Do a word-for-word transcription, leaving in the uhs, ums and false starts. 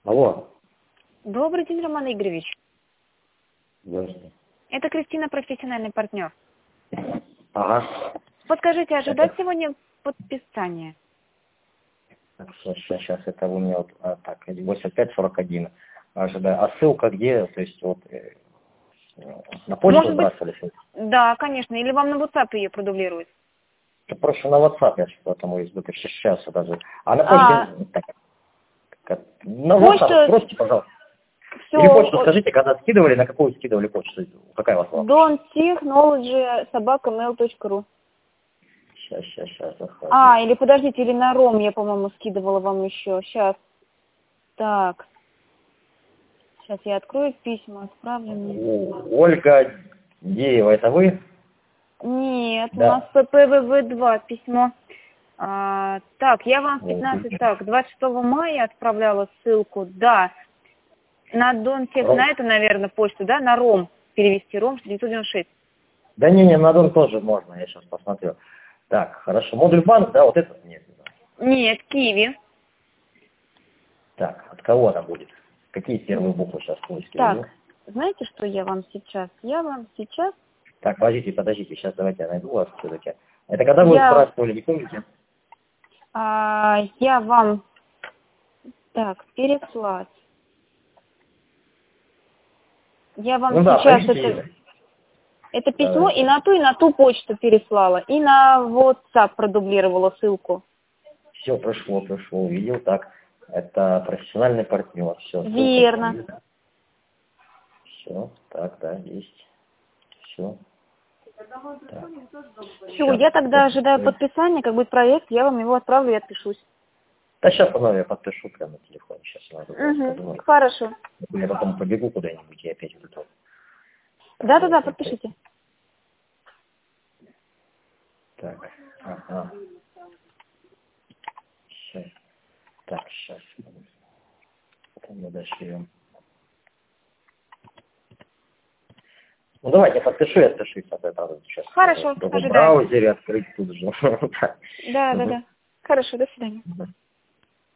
Алло. Добрый день, Роман Игоревич. Здравствуйте. Это Кристина, профессиональный партнер. Ага. Подскажите, ожидать Это... сегодня подписание? Так, сейчас, сейчас, это у меня вот, а, так, восемьдесят пять сорок один. Ожидаю. А ссылка где? То есть вот э, на почту Может быть, сбрасывали? да, конечно. Или вам на WhatsApp ее продублируют? Это проще на WhatsApp, я что-то тому из сейчас даже. А на А, почте, так, как, на WhatsApp почта, сбросьте, пожалуйста. Или почту все, скажите, когда скидывали, на какую скидывали почту? Какая у вас была? дон технолоджи собака мейл точка ру. Сейчас, сейчас, сейчас, заходи. А, или подождите, или на ром я, по-моему, скидывала вам еще. Сейчас. Так. Сейчас я открою письма, отправленные. Ольга Деева, это вы? Нет, у Да. нас пэ пэ вэ вэ два письмо. А, так, я вам в пятнадцать, так, двадцать шестого мая отправляла ссылку, да, на Донтех, Ром. на это, наверное, почту, да, на Ром, перевести Ром девятьсот девяносто шесть. Да не, не, на Дон тоже можно, я сейчас посмотрю. Так, хорошо. Модуль банк, да, вот этот нет. Нет, Киви. Так, от кого она будет? Какие первые буквы сейчас в поиске введу? Так, знаете, что я вам сейчас? Я вам сейчас... Так, подождите, подождите, сейчас давайте я найду вас все-таки. Это когда вы Я, спрашивали, не помните? а, я вам... Так, переслать. Я вам Ну да, сейчас поищите. это... Это Да, письмо да. и на ту, и на ту почту переслала, и на WhatsApp продублировала ссылку. Все, прошло, прошло, увидел, так. Это профессиональный партнер, все, Верно. Все, так, да, есть. Все. Так. Все, я тогда ожидаю подписания, как будет проект, я вам его отправлю и отпишусь. Да сейчас я подпишу прямо на телефоне, сейчас надо Угу, подумать. хорошо. Я потом побегу куда-нибудь и опять вот это. Да-да-да, подпишите. Так, ага. Сейчас. Так, сейчас. Там мы дошли. Ну давайте, я подпишу и отпишусь от этого сейчас. Хорошо, В другом ожидаю. браузере открыть тут же. Да-да-да. Хорошо, до свидания.